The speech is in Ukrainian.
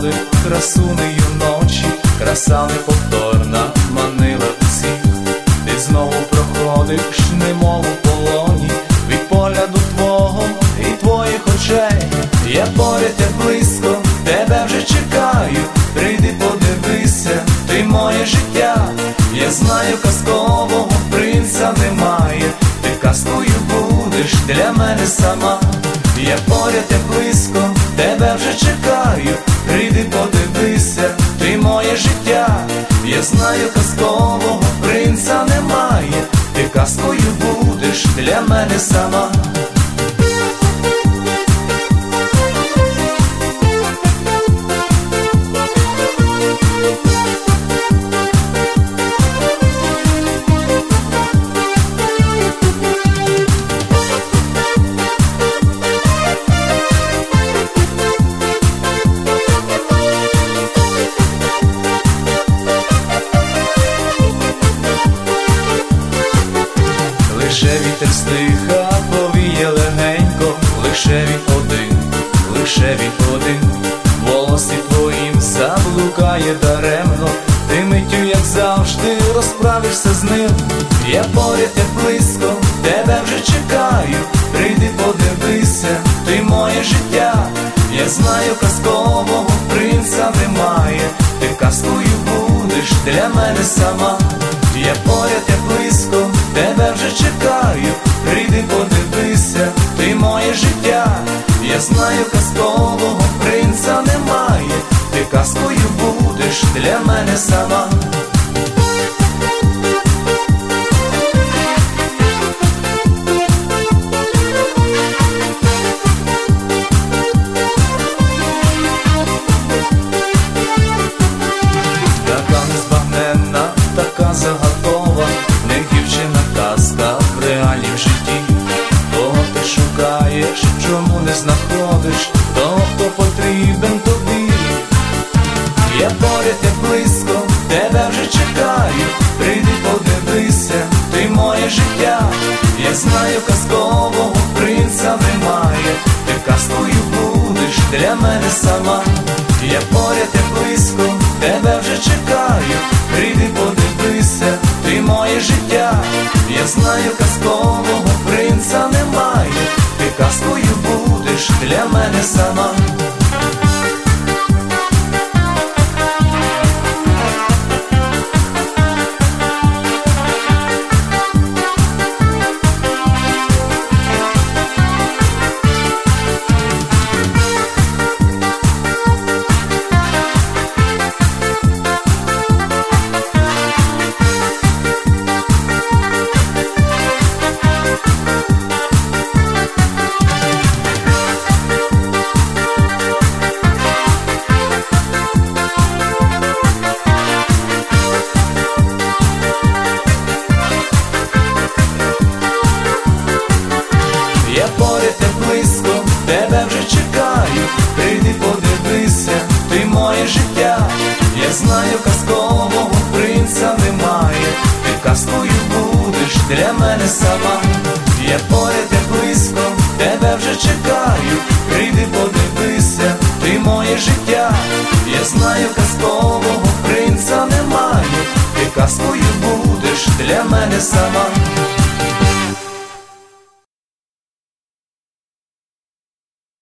проходить, красунею ночі, краса неповторна манила всіх. Ти знову проходиш, немов у полоні, від погляду твого і твоїх очей. Я поряд, я близько, тебе вже чекаю, прийди подивися, ти моє життя. Я знаю, казкового принца немає, ти казкою будеш для мене сама. Я поряд, я близько, тебе вже чекаю, прийди подивися, ти моє життя. Я знаю, казкового принца немає, ти казкою будеш для мене сама. Лише вітер стиха повіє легенько, лише він один, лише він один. Волосі твоїм заблукає даремно, ти миттю, як завжди, розправишся з ним. Я поряд, я близько, тебе вже чекаю, прийди подивися, ти моє життя. Я знаю, казкового принца немає, ти казкою будеш для мене сама. Я поряд, я близько, тебе вже чекаю, прийди подивися, ти моє життя. Я знаю, казкового принца немає, ти казкою будеш для мене сама. Така незбагненна, така загадкова, не дівчина казка в реальнім житті. Кого ти шукаєш, чому не знаходиш того, хто потрібен тобі? Я поряд, я близько, тебе вже чекаю, прийди подивися, ти моє життя. Я знаю, казкового принца немає, ти казкою будеш для мене сама. Я поряд, я близько, тебе вже чекаю, прийди подивися, ти моє життя. Я знаю, казкового принца немає, ти казкою будеш для мене сама. Я поряд, я близько, тебе вже чекаю, прийди подивися, ти моє життя. Я знаю, казкового принца немає, ти казкою будеш для мене сама. Я поряд, я близько, тебе вже чекаю, прийди подивися, ти моє життя. Я знаю, казкового принца немає, ти казкою будеш для мене сама.